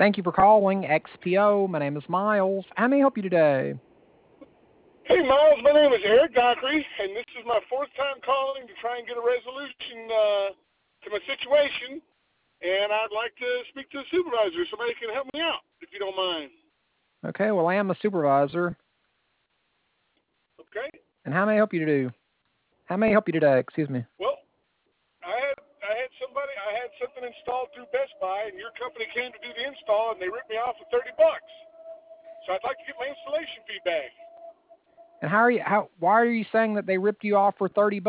Thank you for calling XPO. My name is Miles. How may I help you today? Hey, Miles, my name is Eric Dockery, and this is my fourth time calling to try and get a resolution to my situation, and I'd like to speak to the supervisor. Somebody can help me out, if you don't mind. Okay, well, I am a supervisor. Okay? And how may I help you today? Excuse me. Well, I had something installed through Best Buy, and your company came to do the install, and they ripped me off for $30. So I'd like to get my installation fee back. And why are you saying that they ripped you off for $30?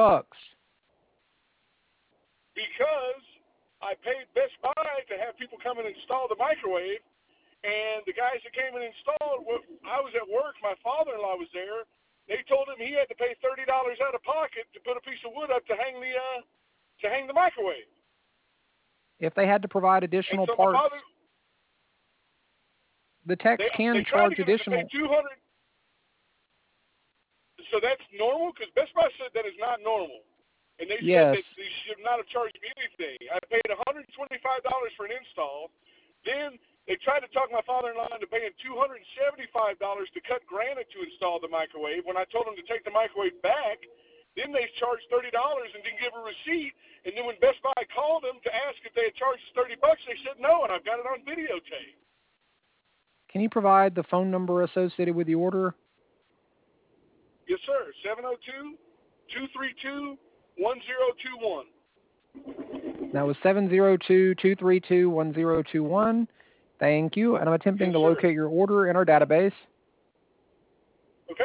Because I paid Best Buy to have people come and install the microwave, and the guys that came and installed, I was at work, my father-in-law was there, they told him he had to pay $30 out of pocket to put a piece of wood up to hang the microwave. If they had to provide additional parts, the techs can charge additional. They tried to get us to pay $200. So that's normal? Because Best Buy said that is not normal. And they said that they should not have charged me anything. I paid $125 for an install. Then they tried to talk my father-in-law into paying $275 to cut granite to install the microwave. When I told them to take the microwave back, then they charged $30 and didn't give a receipt. And then when Best Buy called them to ask if they had charged us $30, they said no, and I've got it on videotape. Can you provide the phone number associated with the order? Yes, sir. 702-232-1021. That was 702-232-1021. Thank you. And I'm attempting to locate your order in our database. Okay.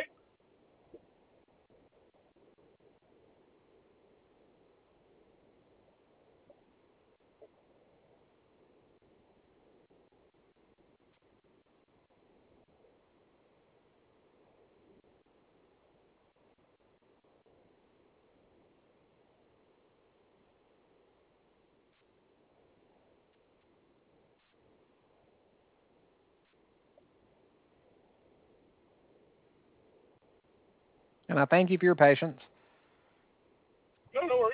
And I thank you for your patience. No worries.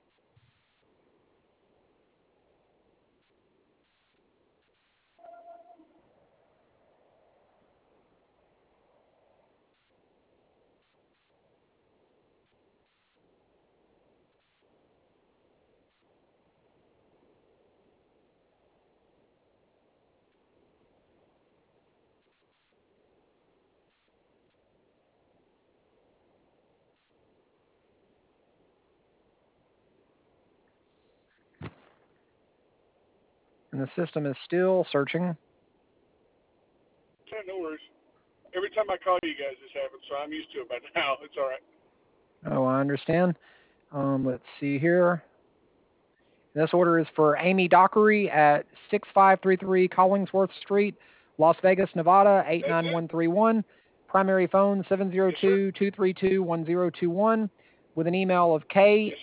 And the system is still searching. Yeah, no worries. Every time I call you guys, this happens, so I'm used to it by now. It's all right. Oh, I understand. Let's see here. This order is for Amy Dockery at 6533 Collingsworth Street, Las Vegas, Nevada, 89131. Primary phone 702-232-1021 with an email of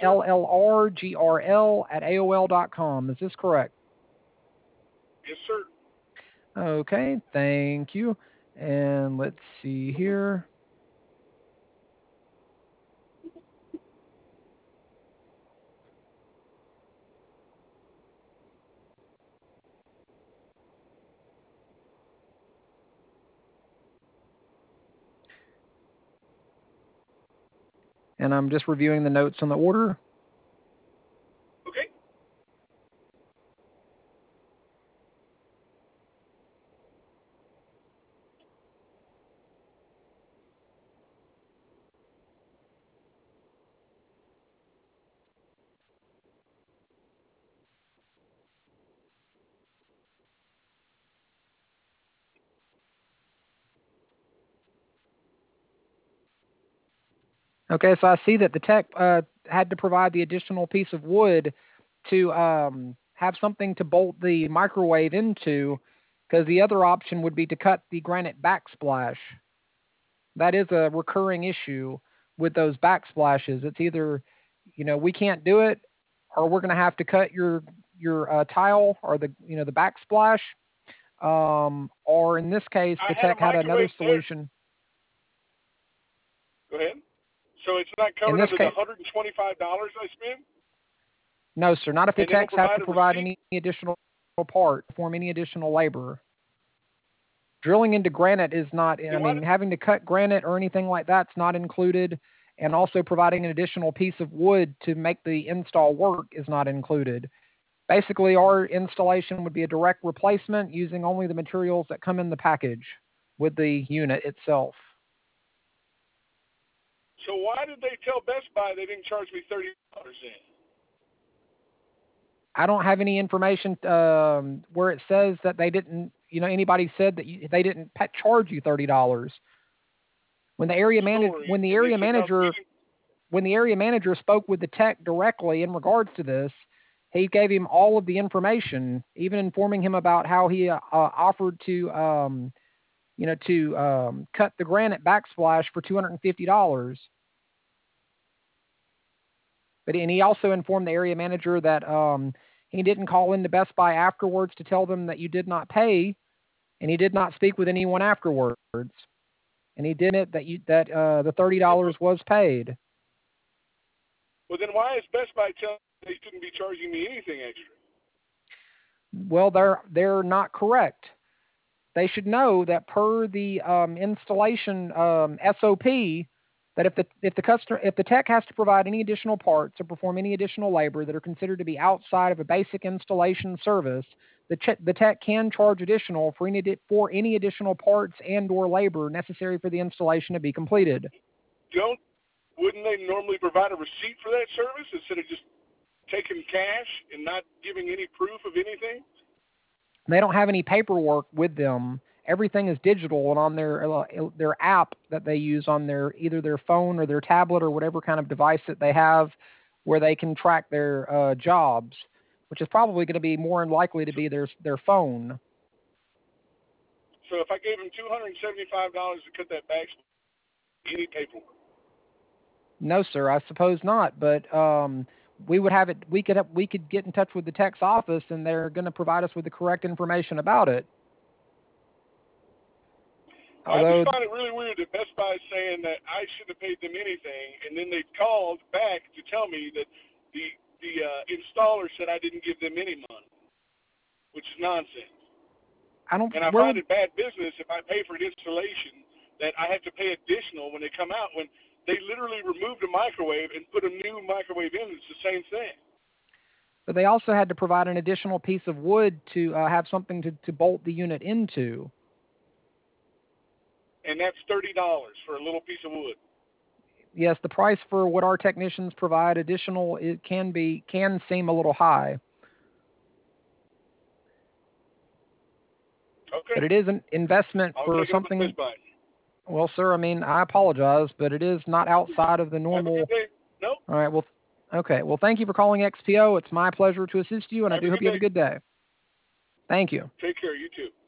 KLLRGRL@AOL.com. Is this correct? Yes, sir. Okay, thank you. And let's see here. And I'm just reviewing the notes on the order. Okay. Okay, so I see that the tech had to provide the additional piece of wood to have something to bolt the microwave into, because the other option would be to cut the granite backsplash. That is a recurring issue with those backsplashes. It's either, we can't do it, or we're going to have to cut your tile or the backsplash. Or in this case, the tech had another solution. Go ahead. So it's not covered under the $125 I spent? No, sir. Not if the techs have to provide any additional part, perform any additional labor. Drilling into granite is not, having to cut granite or anything like that's not included, and also providing an additional piece of wood to make the install work is not included. Basically, our installation would be a direct replacement using only the materials that come in the package with the unit itself. So why did they tell Best Buy they didn't charge me $30 in? I don't have any information where it says that they didn't, anybody said that they didn't charge you $30. When the area manager spoke with the tech directly in regards to this, he gave him all of the information, even informing him about how he offered to, cut the granite backsplash for $250. And he also informed the area manager that he didn't call into Best Buy afterwards to tell them that you did not pay, and he did not speak with anyone afterwards. And he did it that the $30 was paid. Well, then why is Best Buy telling they shouldn't be charging me anything extra? Well, they're not correct. They should know that per the installation SOP, that if the tech has to provide any additional parts or perform any additional labor that are considered to be outside of a basic installation service, the tech can charge additional for any additional parts and/or labor necessary for the installation to be completed. Wouldn't they normally provide a receipt for that service instead of just taking cash and not giving any proof of anything? They don't have any paperwork with them. Everything is digital and on their app that they use on either their phone or their tablet or whatever kind of device that they have, where they can track their jobs, which is probably going to be more than likely to be their phone. So if I gave them $275 to cut that back, any paperwork? No, sir, I suppose not. But we would have it. We could get in touch with the tech's office, and they're going to provide us with the correct information about it. I just find it really weird that Best Buy is saying that I shouldn't have paid them anything, and then they called back to tell me that the installer said I didn't give them any money, which is nonsense. I find it bad business if I pay for an installation that I have to pay additional when they come out, when they literally removed a microwave and put a new microwave in. It's the same thing. But they also had to provide an additional piece of wood to have something to bolt the unit into. And that's $30 for a little piece of wood. Yes, the price for what our technicians provide additional, it can seem a little high. Okay. But it is an investment for something. Well, sir, I apologize, but it is not outside of the normal. Have a good day. Nope. All right. Well, okay. Well, thank you for calling XPO. It's my pleasure to assist you, and I do hope you have a good day. Thank you. Take care. You too.